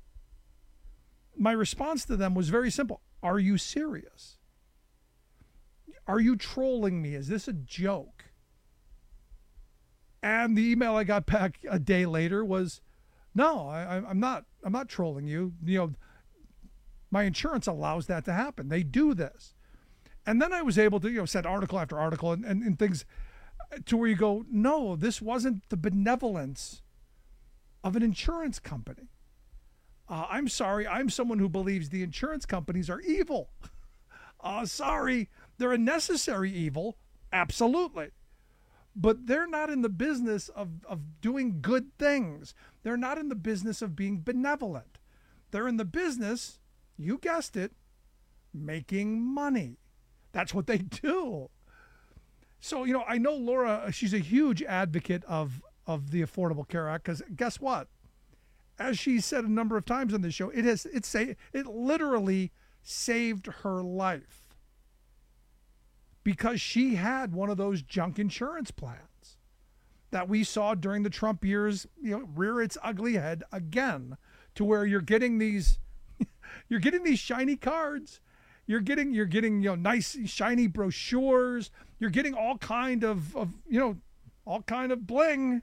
My response to them was very simple. Are you serious? Are you trolling me? Is this a joke? And the email I got back a day later was, no, I'm not trolling you. My insurance allows that to happen. They do this. And then I was able to, send article after article and things to where you go, no, this wasn't the benevolence of an insurance company. I'm sorry. I'm someone who believes the insurance companies are evil. Sorry. They're a necessary evil. Absolutely. But they're not in the business of doing good things. They're not in the business of being benevolent. They're in the business, you guessed it, making money. That's what they do. So, I know Laura, she's a huge advocate of the Affordable Care Act, because guess what? As she said a number of times on this show, it literally saved her life, because she had one of those junk insurance plans that we saw during the Trump years, rear its ugly head again, to where you're getting these shiny cards. You're getting nice shiny brochures. You're getting all kind of bling,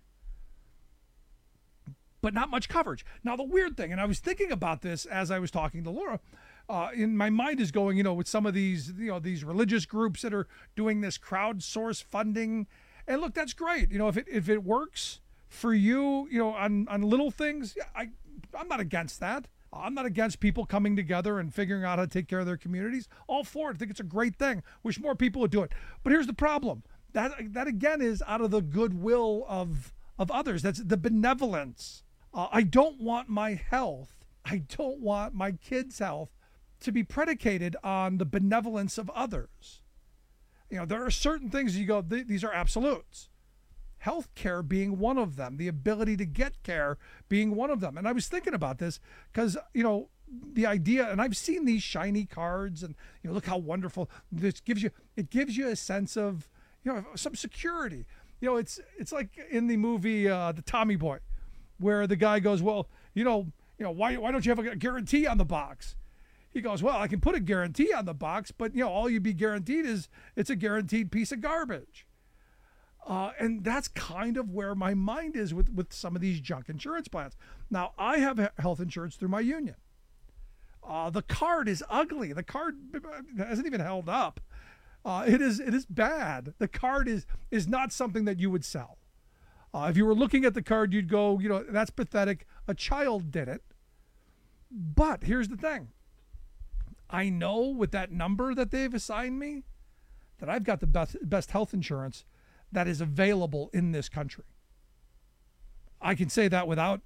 but not much coverage. Now the weird thing, and I was thinking about this as I was talking to Laura, in my mind is going, with some of these, these religious groups that are doing this crowdsource funding, and look, that's great. If it works for you, on little things, I'm not against that. I'm not against people coming together and figuring out how to take care of their communities. All for it. I think it's a great thing. Wish more people would do it. But here's the problem. That again is out of the goodwill of others. That's the benevolence. I don't want my health. I don't want my kids' health to be predicated on the benevolence of others. There are certain things you go, these are absolutes. Healthcare being one of them, the ability to get care being one of them. And I was thinking about this because, the idea, and I've seen these shiny cards, and look how wonderful this gives you. It gives you a sense of, some security. It's like in the movie The Tommy Boy, where the guy goes, well, why don't you have a guarantee on the box? He goes, well, I can put a guarantee on the box, but all you'd be guaranteed is it's a guaranteed piece of garbage. And that's kind of where my mind is with some of these junk insurance plans. Now, I have health insurance through my union. The card is ugly. The card hasn't even held up. It is bad. The card is not something that you would sell. If you were looking at the card, you'd go, that's pathetic. A child did it. But here's the thing. I know with that number that they've assigned me that I've got the best health insurance that is available in this country. I can say that without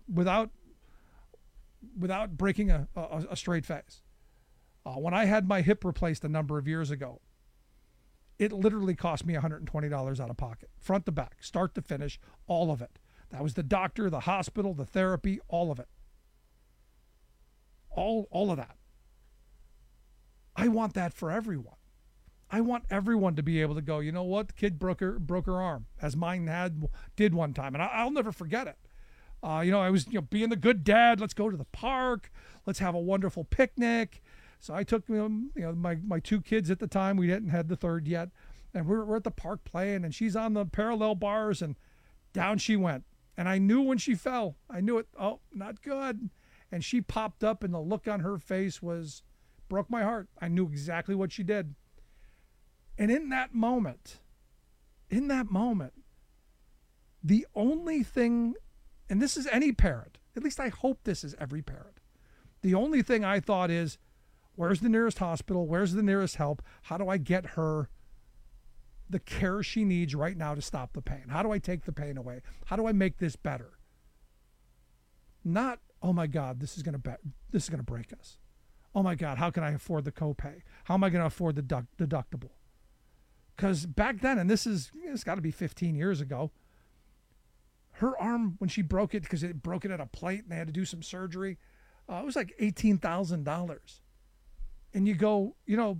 breaking a straight face. When I had my hip replaced a number of years ago, it literally cost me $120 out of pocket, front to back, start to finish, all of it. That was the doctor, the hospital, the therapy, all of it. All of that. I want that for everyone. I want everyone to be able to go, the kid broke her arm, as mine did one time, and I'll never forget it. I was being the good dad. Let's go to the park. Let's have a wonderful picnic. So I took my two kids at the time. We hadn't had the third yet, and we're at the park playing, and she's on the parallel bars, and down she went. And I knew when she fell, I knew it. Oh, not good. And she popped up, and the look on her face broke my heart. I knew exactly what she did. And in that moment, the only thing, and this is any parent, at least I hope this is every parent, the only thing I thought is, where's the nearest hospital? Where's the nearest help? How do I get her the care she needs right now to stop the pain? How do I take the pain away? How do I make this better? Not, oh my God, this is going to break us. Oh my God, how can I afford the copay? How am I going to afford the deductible? Because back then, and it's got to be 15 years ago, her arm, when she broke it, because it broke it at a plate and they had to do some surgery, it was like $18,000. And you go,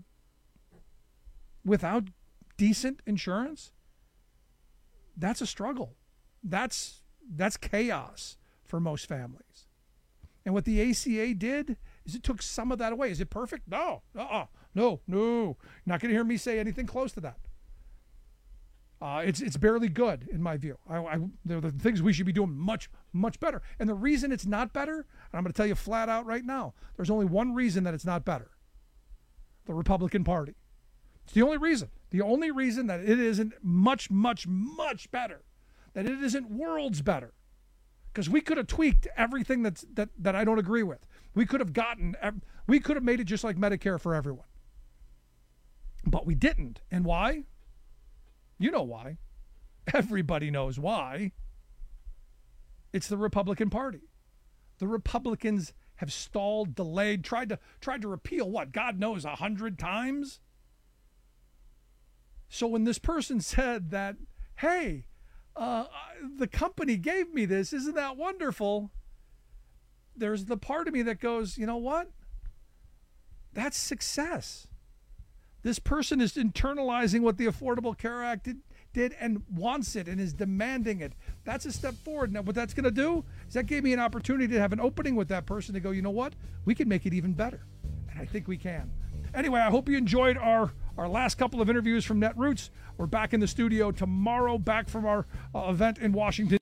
without decent insurance, that's a struggle. That's chaos for most families. And what the ACA did is it took some of that away. Is it perfect? No. No. You're not going to hear me say anything close to that. It's barely good in my view. There are the things we should be doing much, much better. And the reason it's not better, and I'm going to tell you flat out right now, there's only one reason that it's not better. The Republican Party. It's the only reason. The only reason that it isn't much, much, much better, that it isn't worlds better. Because we could have tweaked everything that I don't agree with. We could have made it just like Medicare for everyone. But we didn't. And why? You know why. Everybody knows why. It's the Republican Party. The Republicans have stalled, delayed, tried to repeal what? God knows, 100 times? So when this person said that, hey, the company gave me this, isn't that wonderful? There's the part of me that goes, you know what? That's success. This person is internalizing what the Affordable Care Act did and wants it and is demanding it. That's a step forward. Now, what that's going to do is that gave me an opportunity to have an opening with that person to go, you know what? We can make it even better. And I think we can. Anyway, I hope you enjoyed our last couple of interviews from Netroots. We're back in the studio tomorrow, back from our event in Washington,